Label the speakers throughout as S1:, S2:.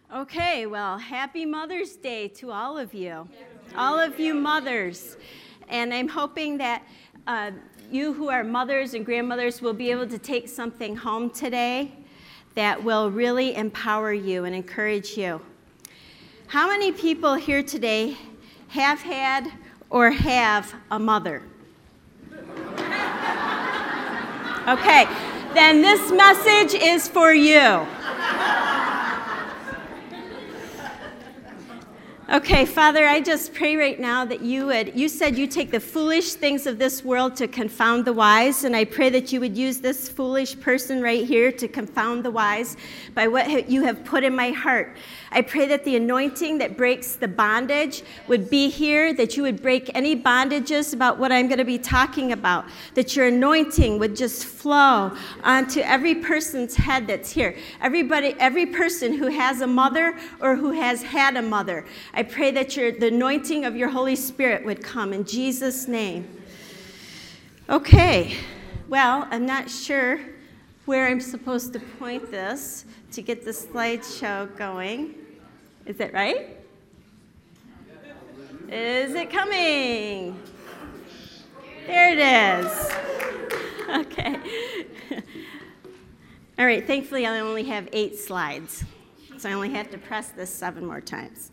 S1: Okay, well, happy Mother's Day to all of you mothers. And I'm hoping that you who are mothers and grandmothers will be able to take something home today that will really empower you and encourage you. How many people here today have had or have a mother? Okay, then this message is for you. Okay, Father, I just pray right now that you said you take the foolish things of this world to confound the wise, and I pray that you would use this foolish person right here to confound the wise by what you have put in my heart. I pray that the anointing that breaks the bondage would be here, that you would break any bondages about what I'm going to be talking about, that your anointing would just flow onto every person's head that's here. Every person who has a mother or who has had a mother. I pray that the anointing of your Holy Spirit would come in Jesus' name. Okay, well, I'm not sure where I'm supposed to point this to get the slideshow going. Is it right? Is it coming? There it is. Okay. All right, thankfully I only have 8 slides, so I only have to press this 7 more times.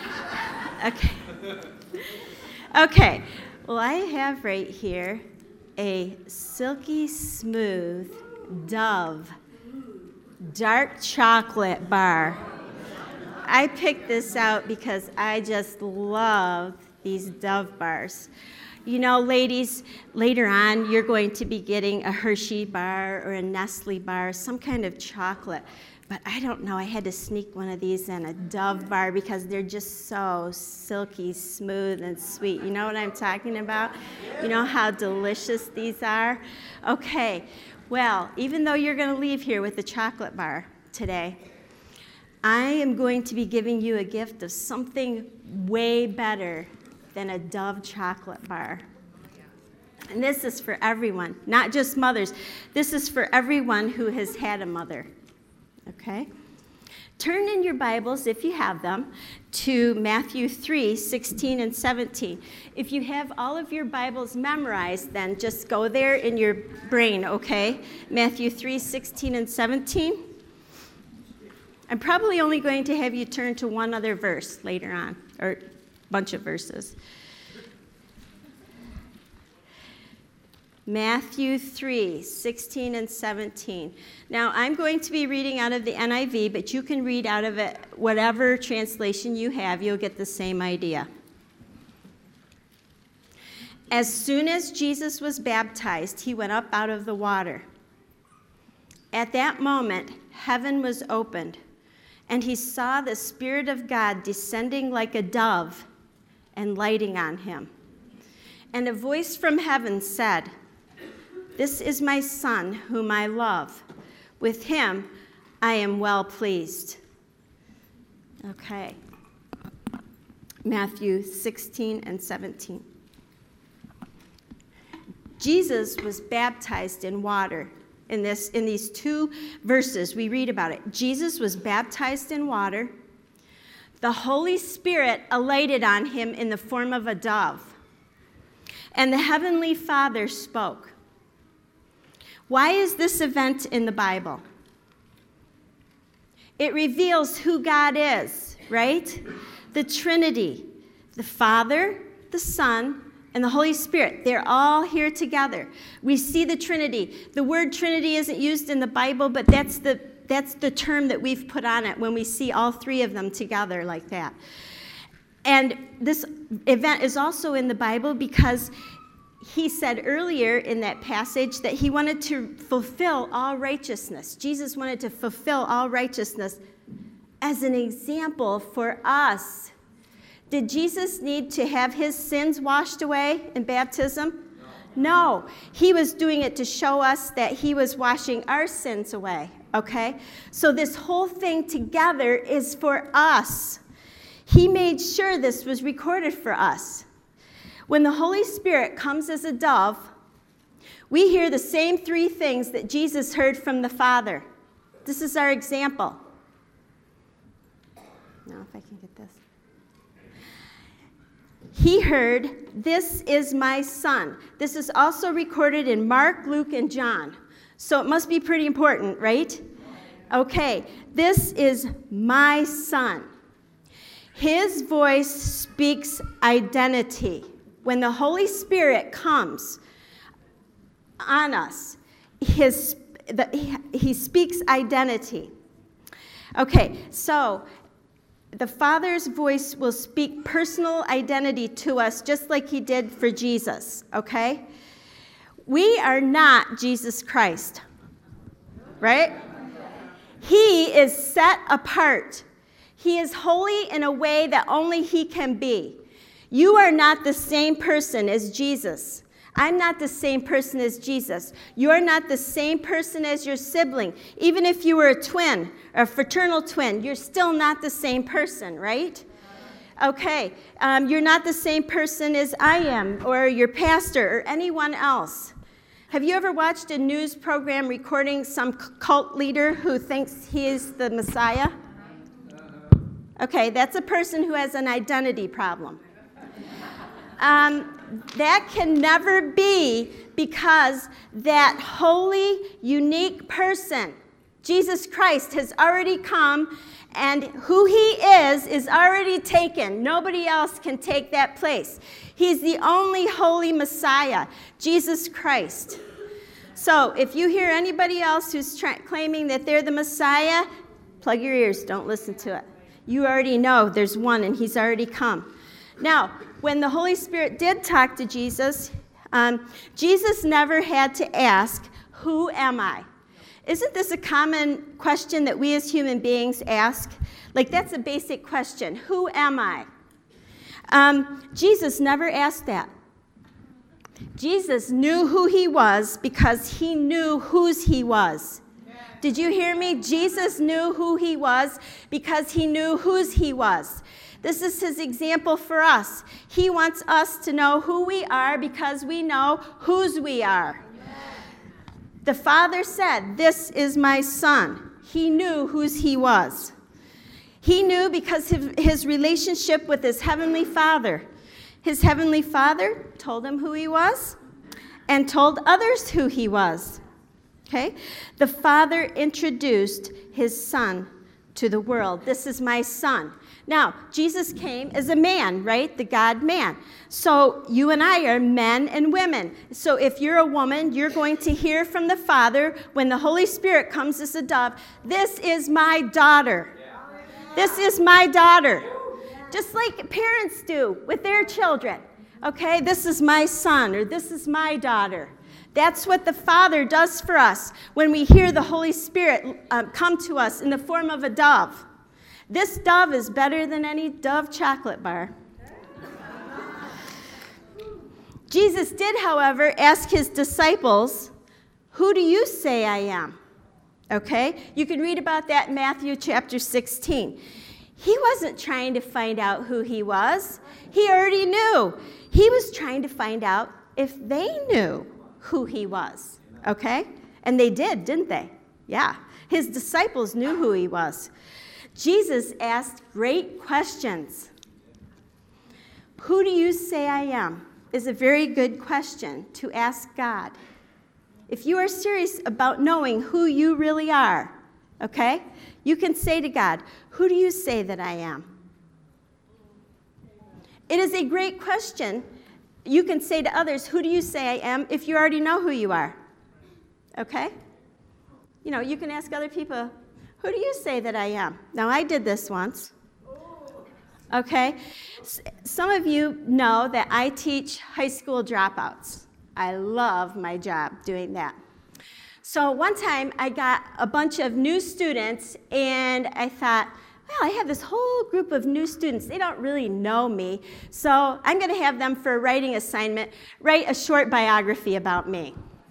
S1: Okay, well, I have right here a silky smooth Dove dark chocolate bar. I picked this out because I just love these Dove bars. You know, ladies, later on you're going to be getting a Hershey bar or a Nestle bar, some kind of chocolate. But I don't know, I had to sneak one of these in, a Dove bar, because they're just so silky, smooth, and sweet. You know what I'm talking about? You know how delicious these are? Okay, well, even though you're going to leave here with a chocolate bar today, I am going to be giving you a gift of something way better than a Dove chocolate bar. And this is for everyone, not just mothers. This is for everyone who has had a mother. Okay? Turn in your Bibles, if you have them, to Matthew 3:16 and 17. If you have all of your Bibles memorized, then just go there in your brain, okay? Matthew 3:16 and 17. I'm probably only going to have you turn to one other verse later on, or a bunch of verses. Matthew 3:16 and 17. Now, I'm going to be reading out of the NIV, but you can read out of it whatever translation you have. You'll get the same idea. As soon as Jesus was baptized, he went up out of the water. At that moment, heaven was opened, and he saw the Spirit of God descending like a dove and lighting on him. And a voice from heaven said, "This is my Son, whom I love. With him I am well pleased." Okay. Matthew 16 and 17. Jesus was baptized in water. In these 2 verses, we read about it. Jesus was baptized in water. The Holy Spirit alighted on him in the form of a dove. And the Heavenly Father spoke. Why is this event in the Bible? It reveals who God is, right? The Trinity, the Father, the Son, and the Holy Spirit. They're all here together. We see the Trinity. The word Trinity isn't used in the Bible, but that's the term that we've put on it when we see all 3 of them together like that. And this event is also in the Bible because he said earlier in that passage that he wanted to fulfill all righteousness. Jesus wanted to fulfill all righteousness as an example for us. Did Jesus need to have his sins washed away in baptism? No. He was doing it to show us that he was washing our sins away, okay? So this whole thing together is for us. He made sure this was recorded for us. When the Holy Spirit comes as a dove, we hear the same 3 things that Jesus heard from the Father. This is our example. Now, if I can get this. He heard, "This is my son." This is also recorded in Mark, Luke, and John. So it must be pretty important, right? Okay, this is my son. His voice speaks identity. When the Holy Spirit comes on us, he speaks identity. Okay, so the Father's voice will speak personal identity to us just like he did for Jesus, okay? We are not Jesus Christ, right? He is set apart. He is holy in a way that only he can be. You are not the same person as Jesus. I'm not the same person as Jesus. You're not the same person as your sibling. Even if you were a twin, or a fraternal twin, you're still not the same person, right? Okay, you're not the same person as I am, or your pastor, or anyone else. Have you ever watched a news program recording some cult leader who thinks he is the Messiah? Okay, that's a person who has an identity problem. That can never be, because that holy, unique person, Jesus Christ, has already come, and who he is already taken. Nobody else can take that place. He's the only holy Messiah, Jesus Christ. So if you hear anybody else who's claiming that they're the Messiah, plug your ears, don't listen to it. You already know there's one, and he's already come. Now, when the Holy Spirit did talk to Jesus, Jesus never had to ask, "Who am I?" Isn't this a common question that we as human beings ask? Like, that's a basic question. Who am I? Jesus never asked that. Jesus knew who he was because he knew whose he was. Did you hear me? Jesus knew who he was because he knew whose he was. This is his example for us. He wants us to know who we are because we know whose we are. The Father said, "This is my son." He knew whose he was. He knew because of his relationship with his heavenly Father. His heavenly Father told him who he was and told others who he was. Okay? The Father introduced his son to the world. "This is my son." Now, Jesus came as a man, right? The God-man. So you and I are men and women. So if you're a woman, you're going to hear from the Father when the Holy Spirit comes as a dove, "This is my daughter. This is my daughter." Just like parents do with their children. Okay, "This is my son," or "This is my daughter." That's what the Father does for us when we hear the Holy Spirit come to us in the form of a dove. This dove is better than any Dove chocolate bar. Jesus did, however, ask his disciples, "Who do you say I am?" Okay? You can read about that in Matthew chapter 16. He wasn't trying to find out who he was. He already knew. He was trying to find out if they knew who he was. Okay? And they did, didn't they? Yeah. His disciples knew who he was. Jesus asked great questions. "Who do you say I am?" is a very good question to ask God. If you are serious about knowing who you really are, okay, you can say to God, "Who do you say that I am?" It is a great question. You can say to others, "Who do you say I am?" if you already know who you are. Okay? You know, you can ask other people, "Who do you say that I am?" Now, I did this once. Okay? Some of you know that I teach high school dropouts. I love my job doing that. So one time, I got a bunch of new students, and I thought, well, I have this whole group of new students. They don't really know me, so I'm going to have them for a writing assignment, write a short biography about me.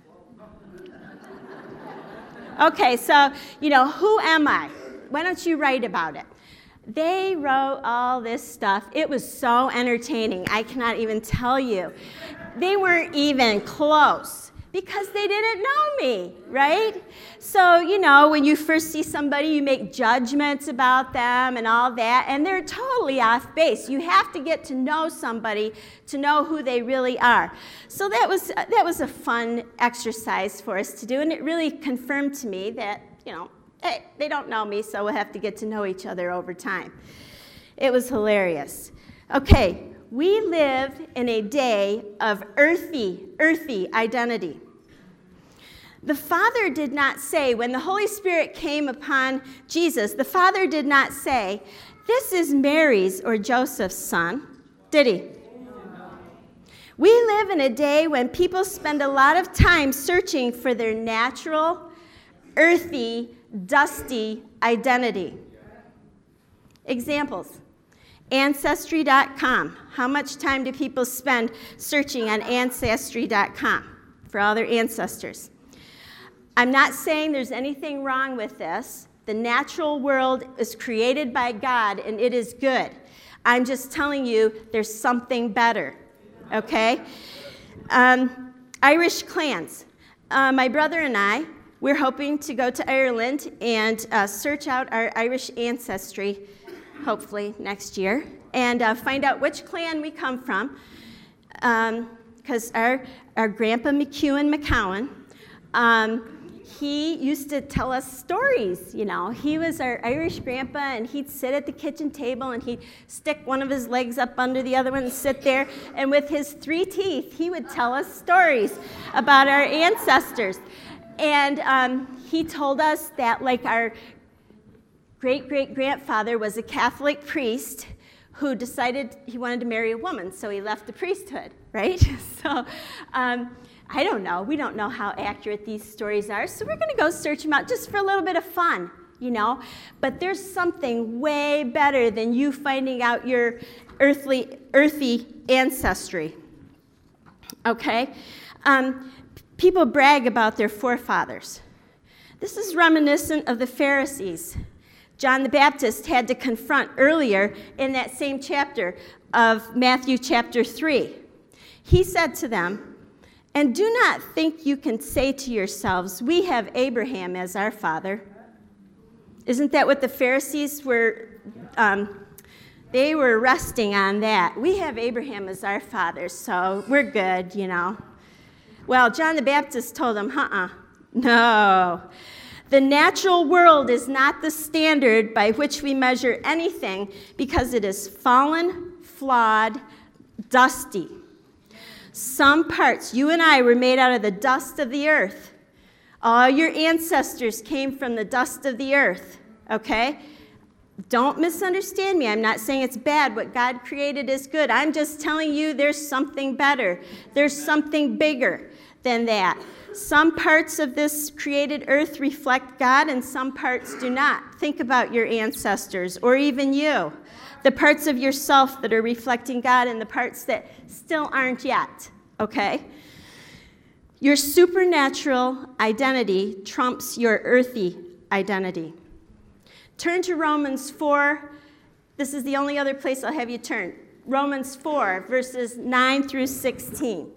S1: Okay, so, who am I? Why don't you write about it? They wrote all this stuff. It was so entertaining. I cannot even tell you. They weren't even close Because they didn't know me, right? So, when you first see somebody, you make judgments about them and all that, and they're totally off base. You have to get to know somebody to know who they really are. So that was a fun exercise for us to do, and it really confirmed to me that, hey, they don't know me, so we'll have to get to know each other over time. It was hilarious. Okay, we live in a day of earthy identity. The Father did not say, when the Holy Spirit came upon Jesus, the Father did not say, this is Mary's or Joseph's son, did he? We live in a day when people spend a lot of time searching for their natural, earthy, dusty identity. Examples. Ancestry.com. How much time do people spend searching on Ancestry.com for all their ancestors? I'm not saying there's anything wrong with this. The natural world is created by God, and it is good. I'm just telling you there's something better, okay? Irish clans. My brother and I, we're hoping to go to Ireland and search out our Irish ancestry, hopefully next year, and find out which clan we come from, because our grandpa McEwen, he used to tell us stories, He was our Irish grandpa, and he'd sit at the kitchen table, and he'd stick one of his legs up under the other one and sit there, and with his 3 teeth, he would tell us stories about our ancestors. And he told us that, our great-great-grandfather was a Catholic priest who decided he wanted to marry a woman, so he left the priesthood, right? So, I don't know. We don't know how accurate these stories are, so we're going to go search them out just for a little bit of fun, But there's something way better than you finding out your earthy ancestry, okay? People brag about their forefathers. This is reminiscent of the Pharisees. John the Baptist had to confront earlier in that same chapter of Matthew chapter 3. He said to them, "And do not think you can say to yourselves, 'We have Abraham as our father.'" Isn't that what the Pharisees were? They were resting on that. We have Abraham as our father, so we're good, Well, John the Baptist told them, no. The natural world is not the standard by which we measure anything because it is fallen, flawed, dusty. Some parts, you and I were made out of the dust of the earth. All your ancestors came from the dust of the earth, okay? Don't misunderstand me. I'm not saying it's bad. What God created is good. I'm just telling you there's something better. There's something bigger than that. Some parts of this created earth reflect God, and some parts do not. Think about your ancestors, or even you. The parts of yourself that are reflecting God, and the parts that still aren't yet, okay? Your supernatural identity trumps your earthy identity. Turn to Romans 4. This is the only other place I'll have you turn. Romans 4, verses 9 through 16.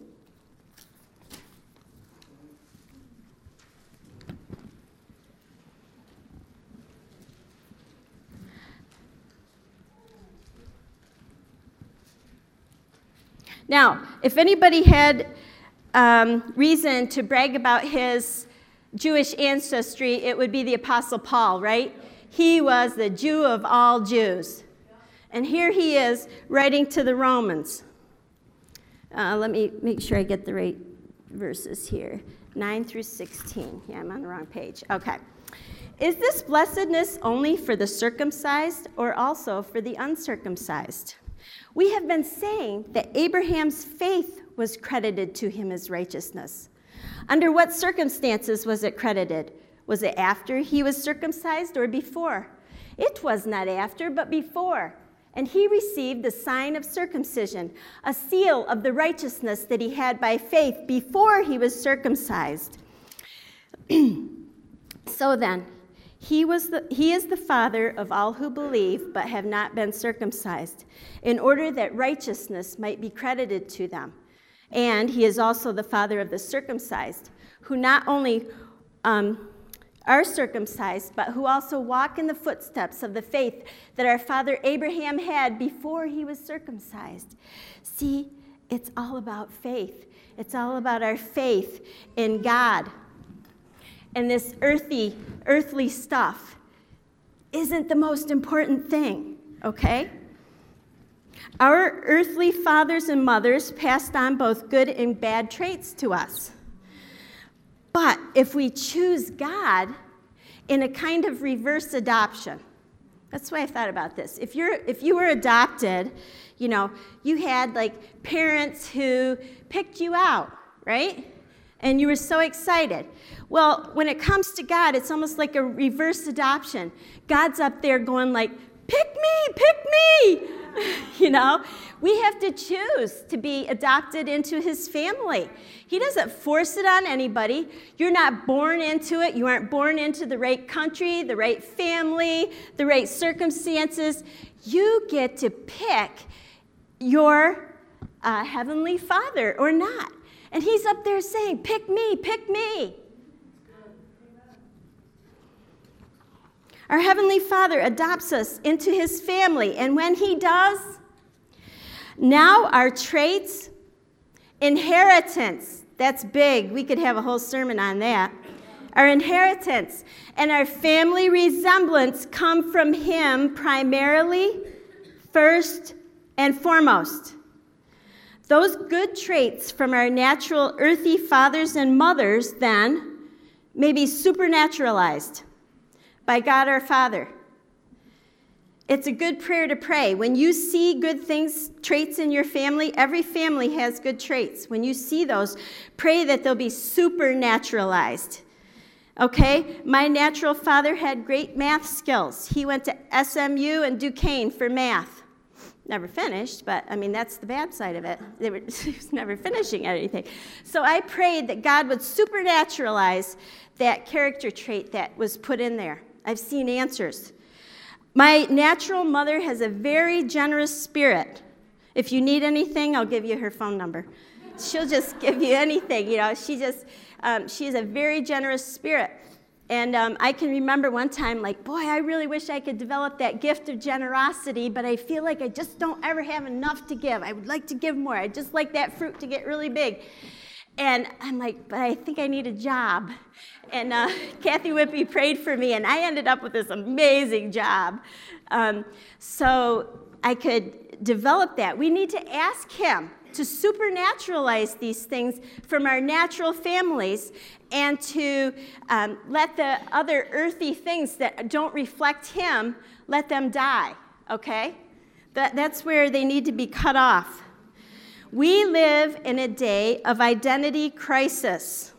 S1: Now, if anybody had reason to brag about his Jewish ancestry, it would be the Apostle Paul, right? He was the Jew of all Jews. And here he is writing to the Romans. Let me make sure I get the right verses here. 9 through 16. Yeah, I'm on the wrong page. Okay. Is this blessedness only for the circumcised or also for the uncircumcised? We have been saying that Abraham's faith was credited to him as righteousness. Under what circumstances was it credited? Was it after he was circumcised or before? It was not after, but before. And he received the sign of circumcision, a seal of the righteousness that he had by faith before he was circumcised. So then, he is the father of all who believe but have not been circumcised, in order that righteousness might be credited to them. And he is also the father of the circumcised, who not only are circumcised, but who also walk in the footsteps of the faith that our father Abraham had before he was circumcised. See, it's all about faith. It's all about our faith in God. And this earthly stuff isn't the most important thing, okay? Our earthly fathers and mothers passed on both good and bad traits to us. But if we choose God in a kind of reverse adoption, that's why I thought about this. If you were adopted, you had like parents who picked you out, right? And you were so excited. Well, when it comes to God, it's almost like a reverse adoption. God's up there going like, pick me. We have to choose to be adopted into his family. He doesn't force it on anybody. You're not born into it. You aren't born into the right country, the right family, the right circumstances. You get to pick your heavenly Father or not. And he's up there saying, pick me. Our Heavenly Father adopts us into his family. And when he does, now our traits, inheritance, that's big. We could have a whole sermon on that. Our inheritance and our family resemblance come from him primarily, first and foremost. Those good traits from our natural earthy fathers and mothers, then, may be supernaturalized by God our Father. It's a good prayer to pray. When you see good things, traits in your family, every family has good traits. When you see those, pray that they'll be supernaturalized. Okay? My natural father had great math skills. He went to SMU and Duquesne for math. Never finished, but that's the bad side of it. He was never finishing anything. So I prayed that God would supernaturalize that character trait that was put in there. I've seen answers. My natural mother has a very generous spirit. If you need anything, I'll give you her phone number. She'll just give you anything. She has a very generous spirit. And I can remember one time, I really wish I could develop that gift of generosity, but I feel like I just don't ever have enough to give. I would like to give more. I'd just like that fruit to get really big. And I'm like, but I think I need a job. And Kathy Whippy prayed for me, and I ended up with this amazing job. So I could develop that. We need to ask him to supernaturalize these things from our natural families and to let the other earthy things that don't reflect him, let them die, okay? That's where they need to be cut off. We live in a day of identity crisis,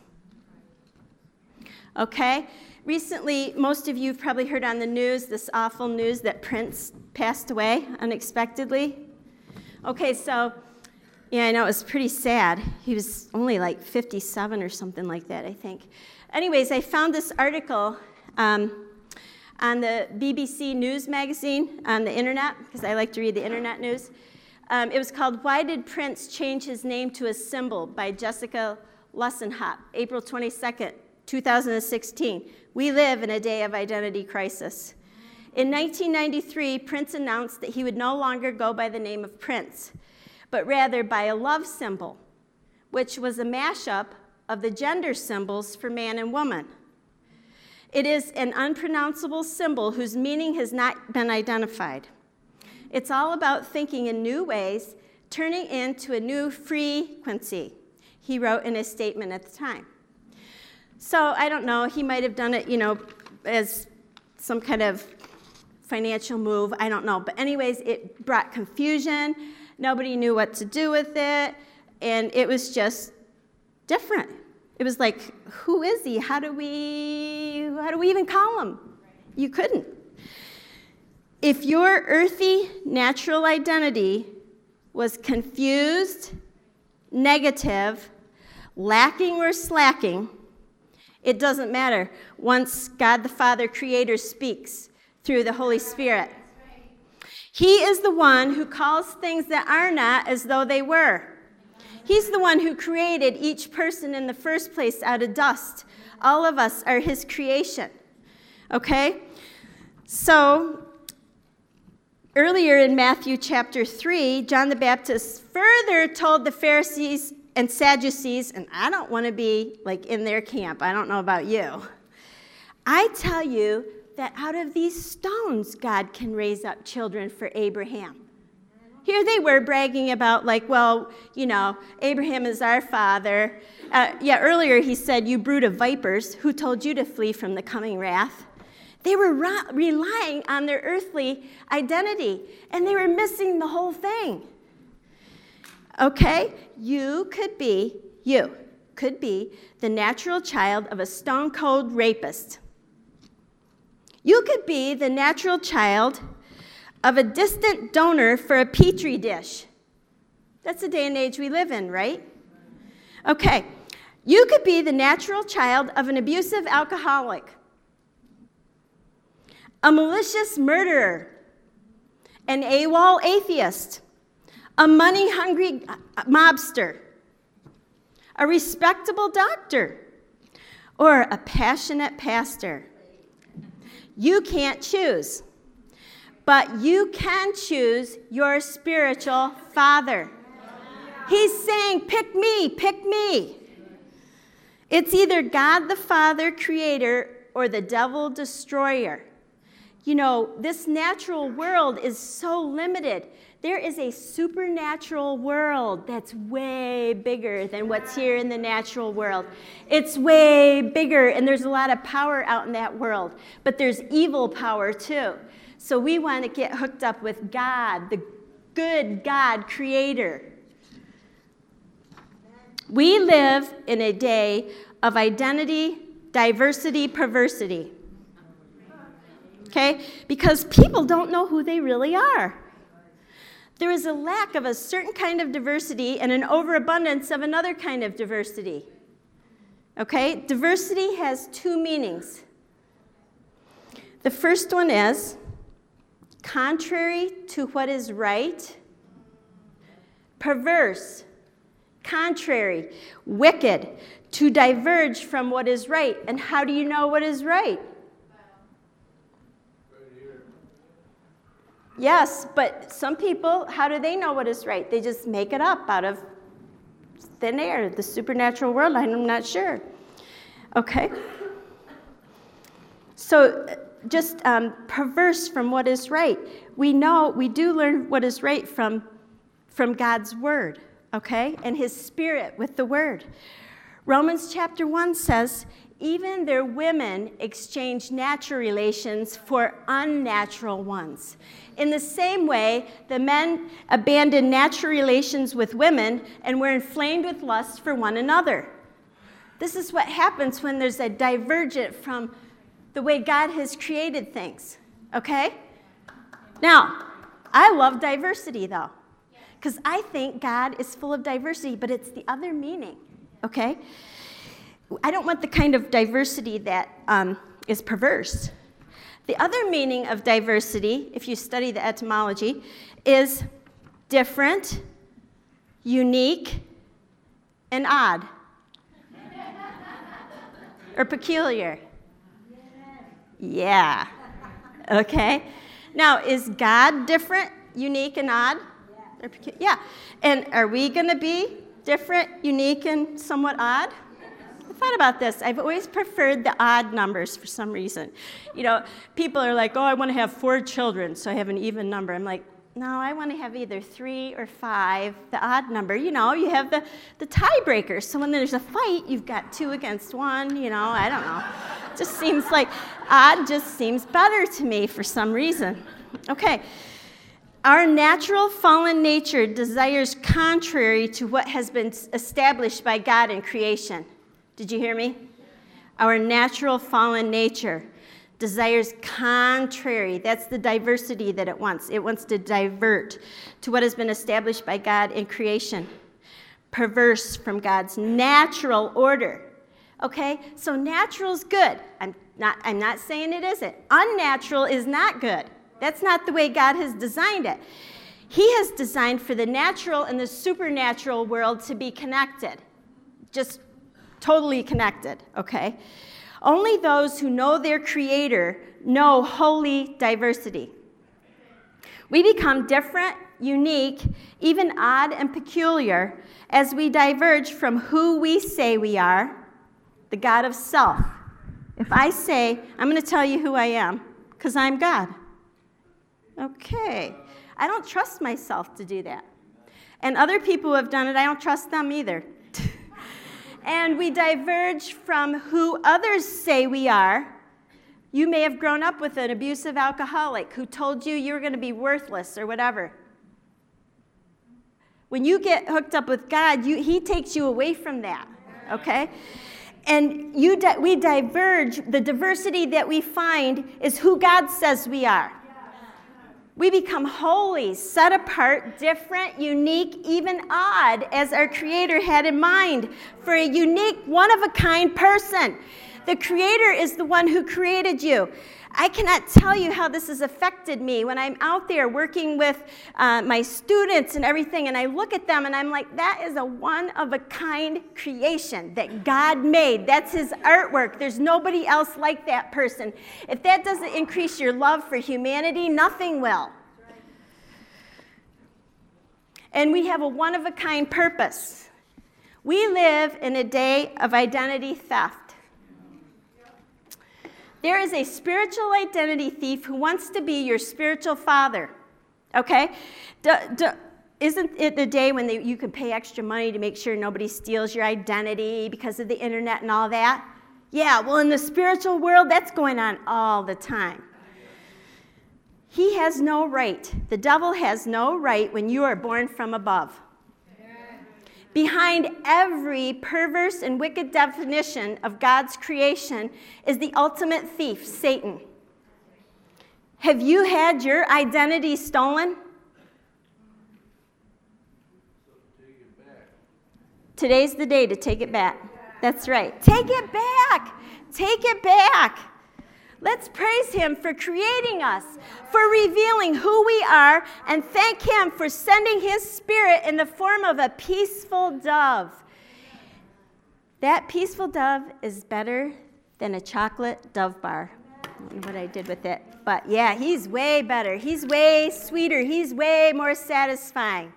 S1: okay? Recently, most of you have probably heard on the news, this awful news that Prince passed away unexpectedly. Okay, so yeah, I know, it was pretty sad. He was only 57 or something like that, I think. Anyways, I found this article on the BBC News magazine on the internet, because I like to read the internet news. It was called Why Did Prince Change His Name to a Symbol by Jessica Lussenhop, April 22nd, 2016. We live in a day of identity crisis. In 1993, Prince announced that he would no longer go by the name of Prince, but rather by a love symbol, which was a mashup of the gender symbols for man and woman. It is an unpronounceable symbol whose meaning has not been identified. It's all about thinking in new ways, turning into a new frequency, he wrote in a statement at the time. So I don't know, he might have done it, as some kind of financial move, I don't know. But anyways, it brought confusion. Nobody knew what to do with it, and it was just different. It was like, who is he? How do we even call him? You couldn't. If your earthy natural identity was confused, negative, lacking or slacking, it doesn't matter once God the Father Creator speaks through the Holy Spirit. He is the one who calls things that are not as though they were. He's the one who created each person in the first place out of dust. All of us are his creation. Okay? So, earlier in Matthew chapter 3, John the Baptist further told the Pharisees and Sadducees, and I don't want to be like in their camp. I don't know about you. I tell you that out of these stones, God can raise up children for Abraham. Here they were bragging about, like, well, you know, Abraham is our father. Earlier he said, you brood of vipers, who told you to flee from the coming wrath? They were relying on their earthly identity, and they were missing the whole thing. Okay, you could be the natural child of a stone-cold rapist. You could be the natural child of a distant donor for a petri dish. That's the day and age we live in, right? Okay, you could be the natural child of an abusive alcoholic, a malicious murderer, an AWOL atheist, a money-hungry mobster, a respectable doctor, or a passionate pastor. You can't choose, but you can choose your spiritual father. He's saying, pick me, pick me. It's either God the Father, creator, or the devil, destroyer. You know, this natural world is so limited. There is a supernatural world that's way bigger than what's here in the natural world. It's way bigger, and there's a lot of power out in that world. But there's evil power, too. So we want to get hooked up with God, the good God, creator. We live in a day of identity, diversity, perversity. Okay? Because people don't know who they really are. There is a lack of a certain kind of diversity and an overabundance of another kind of diversity. Okay? Diversity has two meanings. The first one is contrary to what is right, perverse, contrary, wicked, to diverge from what is right. And how do you know what is right? Yes, but some people, how do they know what is right? They just make it up out of thin air, the supernatural world. I'm not sure. Okay? So just perverse from what is right. We do learn what is right from God's word, okay? And his spirit with the word. Romans chapter 1 says, even their women exchange natural relations for unnatural ones. In the same way, the men abandoned natural relations with women and were inflamed with lust for one another. This is what happens when there's a divergent from the way God has created things, okay? Now, I love diversity, though, because I think God is full of diversity, but it's the other meaning, okay? I don't want the kind of diversity that is perverse. The other meaning of diversity, if you study the etymology, is different, unique, and odd, or peculiar. Yeah. Okay. Now, is God different, unique, and odd? Yeah. And are we going to be different, unique, and somewhat odd? I thought about this. I've always preferred the odd numbers for some reason. You know, people are like, oh, I want to have 4 children, so I have an even number. I'm like, no, I want to have either 3 or 5, the odd number. You know, you have the tiebreakers. So when there's a fight, you've got 2 against 1, you know, I don't know. It just seems like odd just seems better to me for some reason. Okay. Our natural fallen nature desires contrary to what has been established by God in creation. Did you hear me? Our natural fallen nature desires contrary. That's the diversity that it wants. It wants to divert to what has been established by God in creation. Perverse from God's natural order. Okay? So natural's good. I'm not saying it isn't. Unnatural is not good. That's not the way God has designed it. He has designed for the natural and the supernatural world to be connected, just totally connected, okay? Only those who know their Creator know holy diversity. We become different, unique, even odd and peculiar as we diverge from who we say we are, the God of self. If I say, I'm going to tell you who I am, because I'm God. Okay. I don't trust myself to do that. And other people who have done it, I don't trust them either. And we diverge from who others say we are. You may have grown up with an abusive alcoholic who told you you were going to be worthless or whatever. When you get hooked up with God, He takes you away from that, okay? And we diverge. The diversity that we find is who God says we are. We become holy, set apart, different, unique, even odd, as our Creator had in mind for a unique, one-of-a-kind person. The Creator is the one who created you. I cannot tell you how this has affected me when I'm out there working with my students and everything, and I look at them and I'm like, that is a one-of-a-kind creation that God made. That's His artwork. There's nobody else like that person. If that doesn't increase your love for humanity, nothing will. And we have a one-of-a-kind purpose. We live in a day of identity theft. There is a spiritual identity thief who wants to be your spiritual father, okay? Isn't it the day when you can pay extra money to make sure nobody steals your identity because of the internet and all that? Yeah, well, in the spiritual world, that's going on all the time. He has no right. The devil has no right when you are born from above. Behind every perverse and wicked definition of God's creation is the ultimate thief, Satan. Have you had your identity stolen? Today's the day to take it back. That's right. Take it back. Take it back. Let's praise Him for creating us, for revealing who we are, and thank Him for sending His Spirit in the form of a peaceful dove. That peaceful dove is better than a chocolate Dove bar. I don't know what I did with it, but yeah, He's way better. He's way sweeter. He's way more satisfying.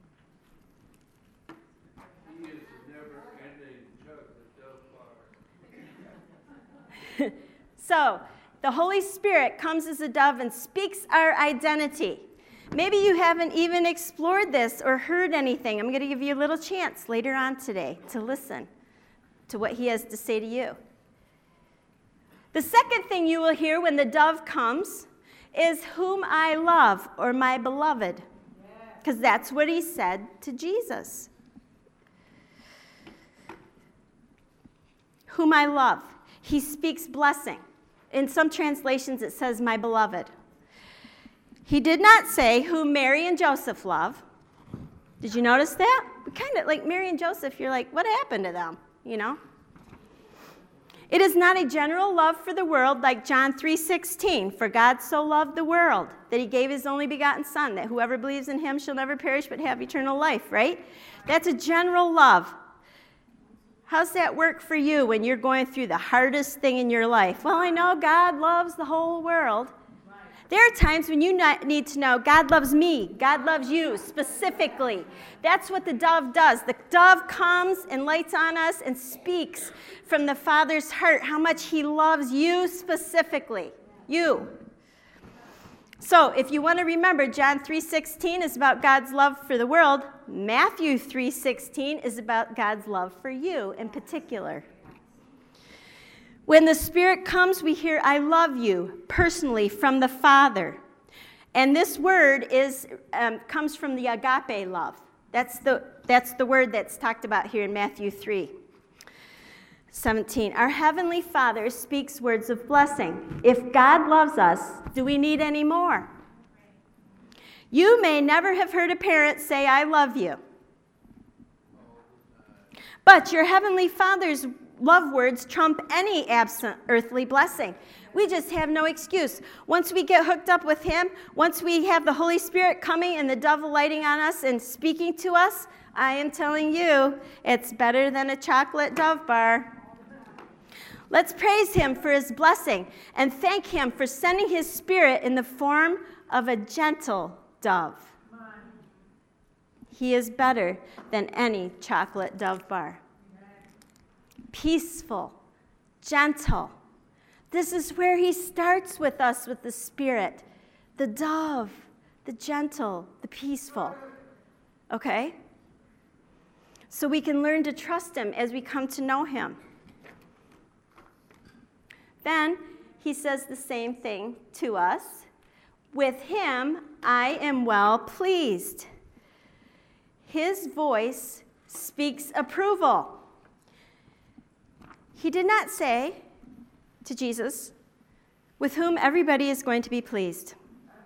S2: He is a never-ending chocolate Dove bar.
S1: So, the Holy Spirit comes as a dove and speaks our identity. Maybe you haven't even explored this or heard anything. I'm going to give you a little chance later on today to listen to what He has to say to you. The second thing you will hear when the dove comes is whom I love, or my beloved, because that's what He said to Jesus. Whom I love. He speaks blessing. In some translations, it says, my beloved. He did not say whom Mary and Joseph love. Did you notice that? Kind of like Mary and Joseph, you're like, what happened to them? You know? It is not a general love for the world like John 3:16. For God so loved the world that He gave His only begotten Son, that whoever believes in Him shall never perish but have eternal life, right? That's a general love. How's that work for you when you're going through the hardest thing in your life? Well, I know God loves the whole world. There are times when you need to know God loves me. God loves you specifically. That's what the dove does. The dove comes and lights on us and speaks from the Father's heart how much He loves you specifically. You. So if you want to remember, John 3:16 is about God's love for the world. Matthew 3:16 is about God's love for you in particular. When the Spirit comes, we hear, I love you, personally from the Father. And this word comes from the agape love. That's the word that's talked about here in Matthew 3:17. Our Heavenly Father speaks words of blessing. If God loves us, do we need any more? You may never have heard a parent say, I love you. But your Heavenly Father's love words trump any absent earthly blessing. We just have no excuse. Once we get hooked up with him, once we have the Holy Spirit coming and the dove alighting on us and speaking to us, I am telling you, it's better than a chocolate Dove bar. Let's praise him for his blessing and thank him for sending his Spirit in the form of a gentle dove. He is better than any chocolate Dove bar. Peaceful, gentle. This is where he starts with us with the Spirit. The dove, the gentle, the peaceful. Okay? So we can learn to trust him as we come to know him. Then he says the same thing to us. With him I am well pleased. His voice speaks approval. He did not say to Jesus, with whom everybody is going to be pleased.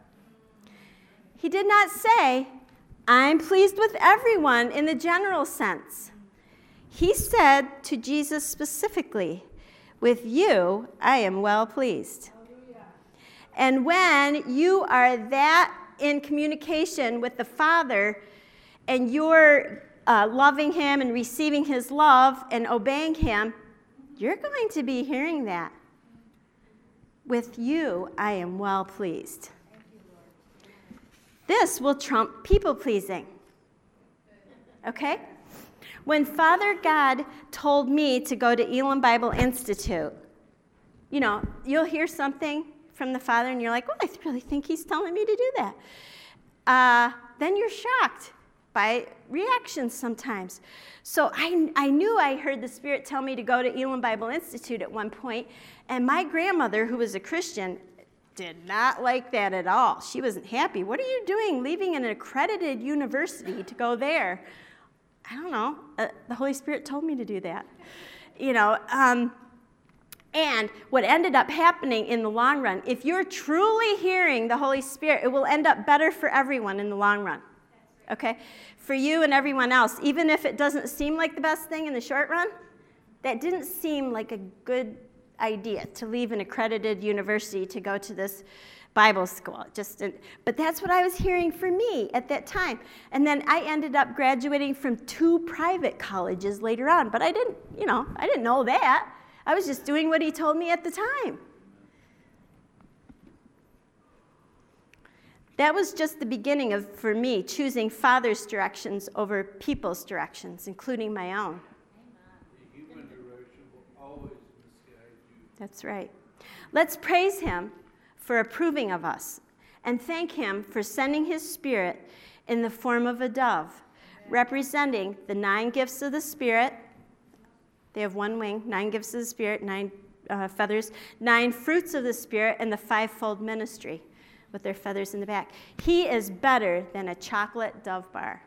S1: He did not say, I'm pleased with everyone in the general sense. He said to Jesus specifically, with you I am well pleased. And when you are that in communication with the Father and you're loving him and receiving his love and obeying him, you're going to be hearing that. With you, I am well pleased. This will trump people-pleasing. Okay? When Father God told me to go to Elam Bible Institute, you know, you'll hear something from the Father and you're like, well, I really think he's telling me to do that. Then you're shocked by reactions sometimes. So I knew I heard the Spirit tell me to go to Elam Bible Institute at one point, and my grandmother, who was a Christian, did not like that at all. She wasn't happy. What are you doing leaving an accredited university to go there? I don't know. The Holy Spirit told me to do that. You know, and what ended up happening in the long run, if you're truly hearing the Holy Spirit, it will end up better for everyone in the long run. Okay? For you and everyone else, even if it doesn't seem like the best thing in the short run, that didn't seem like a good idea to leave an accredited university to go to this Bible school. But that's what I was hearing for me at that time. And then I ended up graduating from 2 private colleges later on, but I didn't know that. I was just doing what he told me at the time. That was just the beginning of, for me, choosing Father's directions over people's directions, including my own.
S2: The human direction will always misguide you.
S1: That's right. Let's praise him for approving of us and thank him for sending his Spirit in the form of a dove, representing the 9 gifts of the Spirit. They have 1 wing, 9 gifts of the Spirit, 9 feathers, 9 fruits of the Spirit, and the 5-fold ministry with their feathers in the back. He is better than a chocolate Dove bar.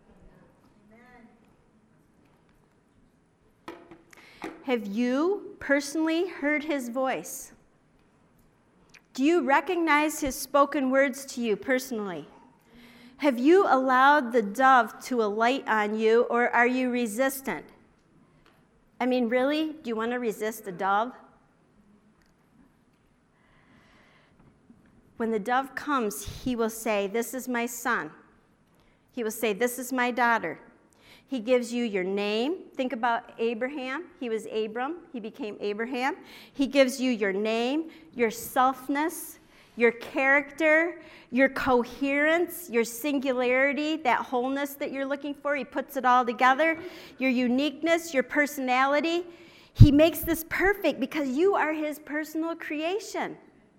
S1: Have you personally heard his voice? Do you recognize his spoken words to you personally? Have you allowed the dove to alight on you, or are you resistant? I mean, really? Do you want to resist a dove? When the dove comes, he will say, this is my son. He will say, this is my daughter. He gives you your name. Think about Abraham. He was Abram. He became Abraham. He gives you your name, your selfness, your character, your coherence, your singularity, that wholeness that you're looking for. He puts it all together. Your uniqueness, your personality. He makes this perfect because you are his personal creation.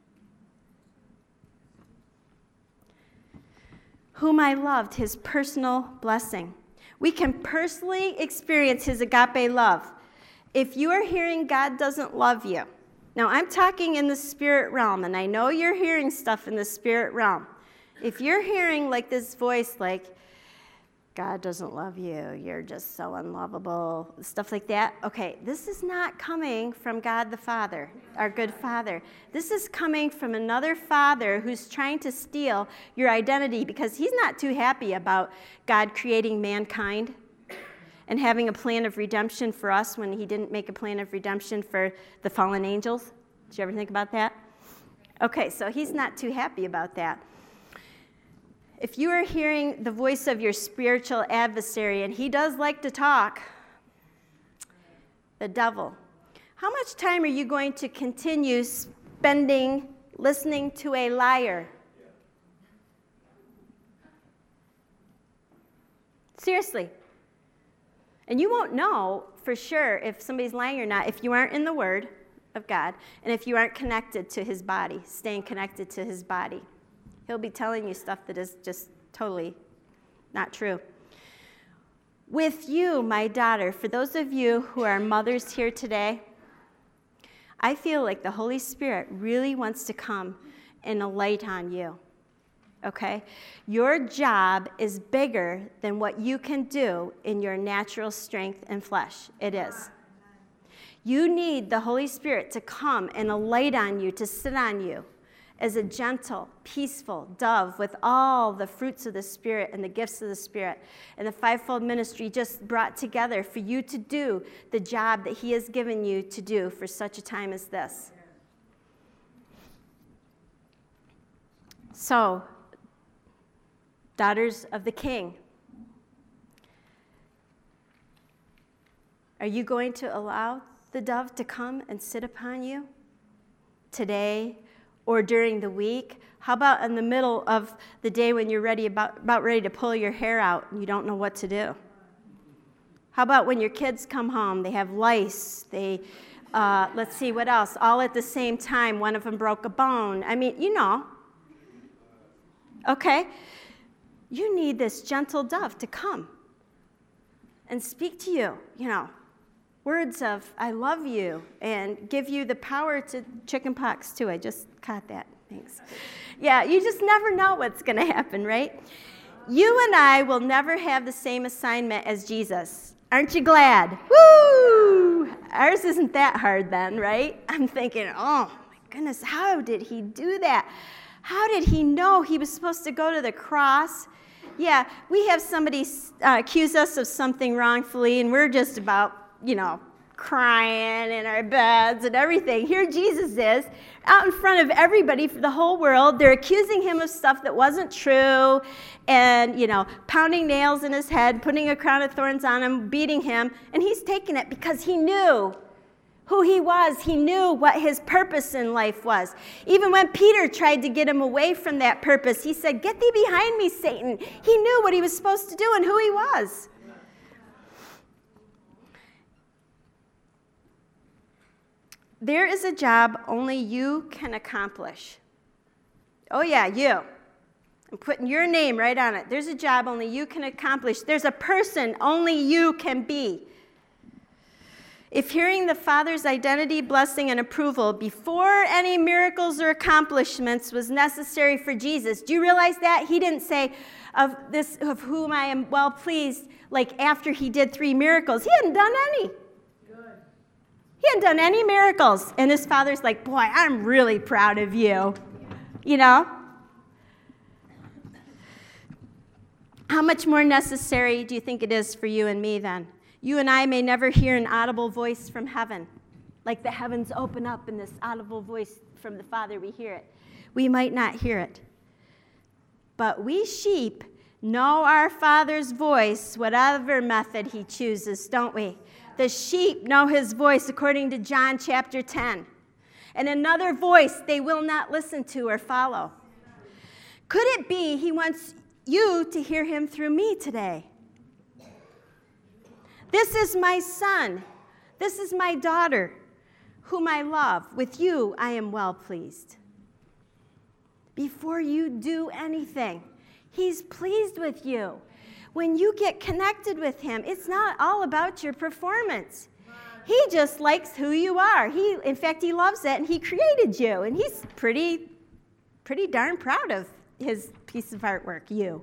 S1: Whom I loved, his personal blessing. We can personally experience his agape love. If you are hearing God doesn't love you, now I'm talking in the spirit realm, and I know you're hearing stuff in the spirit realm. If you're hearing like this voice like, God doesn't love you, you're just so unlovable, stuff like that, okay, this is not coming from God the Father, our good Father. This is coming from another father who's trying to steal your identity because he's not too happy about God creating mankind and having a plan of redemption for us when he didn't make a plan of redemption for the fallen angels. Did you ever think about that? Okay, so he's not too happy about that. If you are hearing the voice of your spiritual adversary, and he does like to talk, the devil, how much time are you going to continue spending listening to a liar? Seriously. And you won't know for sure if somebody's lying or not if you aren't in the Word of God and if you aren't connected to his body, staying connected to his body. He'll be telling you stuff that is just totally not true. With you, my daughter, for those of you who are mothers here today, I feel like the Holy Spirit really wants to come and alight on you. Okay? Your job is bigger than what you can do in your natural strength and flesh. It is. You need the Holy Spirit to come and alight on you, to sit on you as a gentle, peaceful dove with all the fruits of the Spirit and the gifts of the Spirit. And the fivefold ministry just brought together for you to do the job that he has given you to do for such a time as this. So, daughters of the King, are you going to allow the dove to come and sit upon you today or during the week? How about in the middle of the day when you're about ready to pull your hair out and you don't know what to do? How about when your kids come home, they have lice, let's see, what else? All at the same time, one of them broke a bone. I mean, you know. Okay? You need this gentle dove to come and speak to you, words of I love you and give you the power to chickenpox too. I just caught that. Thanks. Yeah, you just never know what's going to happen, right? You and I will never have the same assignment as Jesus. Aren't you glad? Woo! Ours isn't that hard then, right? I'm thinking, oh my goodness, how did he do that? How did he know he was supposed to go to the cross? Yeah, we have somebody accuse us of something wrongfully, and we're just about, crying in our beds and everything. Here Jesus is, out in front of everybody for the whole world. They're accusing him of stuff that wasn't true and, pounding nails in his head, putting a crown of thorns on him, beating him, and he's taking it because he knew who he was. He knew what his purpose in life was. Even when Peter tried to get him away from that purpose, he said, "Get thee behind me, Satan." He knew what he was supposed to do and who he was. There is a job only you can accomplish. Oh yeah, you. I'm putting your name right on it. There's a job only you can accomplish. There's a person only you can be. If hearing the Father's identity, blessing, and approval before any miracles or accomplishments was necessary for Jesus, do you realize that? He didn't say, of whom I am well pleased, like after he did 3 miracles. He hadn't done any. He hadn't done any miracles. And his Father's like, boy, I'm really proud of you. How much more necessary do you think it is for you and me then? You and I may never hear an audible voice from heaven. Like the heavens open up and this audible voice from the Father, we hear it. We might not hear it. But we sheep know our Father's voice, whatever method he chooses, don't we? The sheep know his voice according to John chapter 10. And another voice they will not listen to or follow. Could it be he wants you to hear him through me today? This is my son. This is my daughter, whom I love. With you I am well pleased. Before you do anything, he's pleased with you. When you get connected with him, it's not all about your performance. He just likes who you are. In fact, he loves it, and he created you, and he's pretty darn proud of his piece of artwork, you.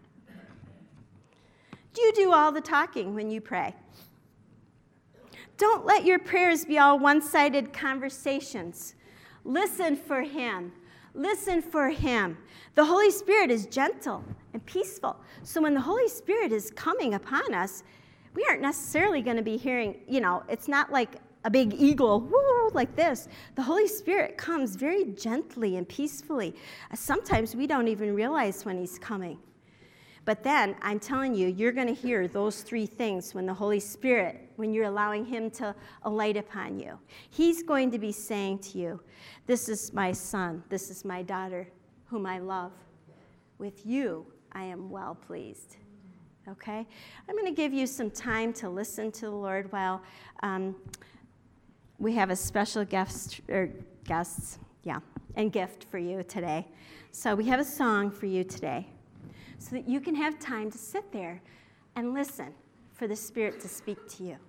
S1: Do you do all the talking when you pray? Don't let your prayers be all one-sided conversations. Listen for him. Listen for him. The Holy Spirit is gentle and peaceful. So when the Holy Spirit is coming upon us, we aren't necessarily going to be hearing, it's not like a big eagle, woo, like this. The Holy Spirit comes very gently and peacefully. Sometimes we don't even realize when he's coming. But then, I'm telling you, you're going to hear those three things when the Holy Spirit, when you're allowing him to alight upon you. He's going to be saying to you, this is my son, this is my daughter, whom I love. With you, I am well pleased. Okay? I'm going to give you some time to listen to the Lord while we have a special gift for you today. So we have a song for you today, so that you can have time to sit there and listen for the Spirit to speak to you.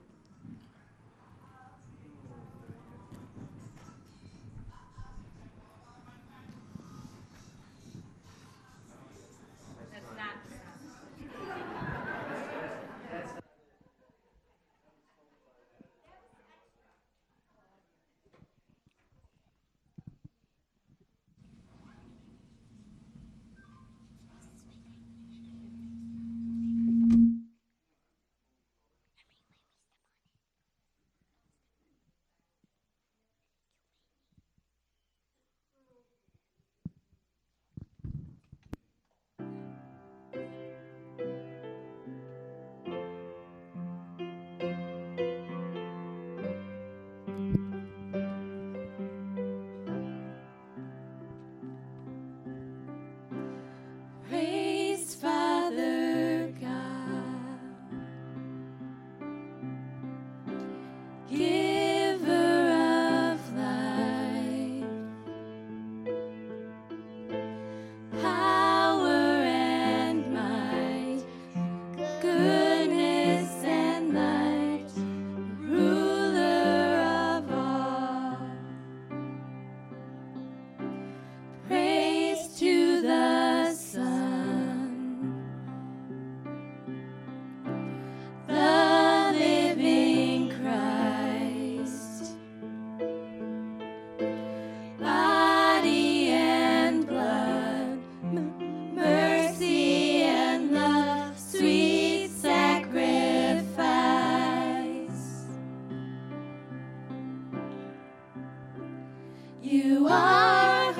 S3: You are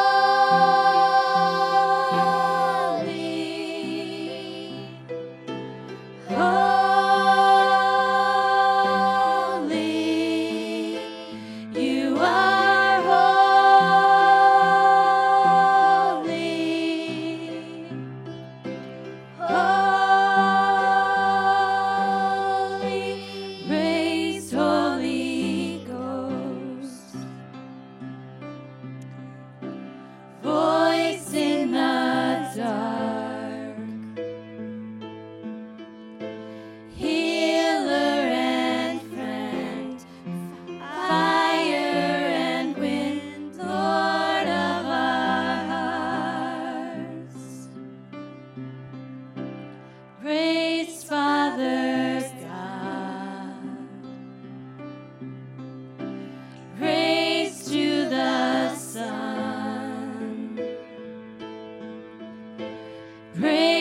S3: holy, holy. You are holy, holy. Praise Holy Ghost. Voice in the dark, healer and friend, fire and wind, Lord of our hearts. Praise Father God. Praise to the Son. Praise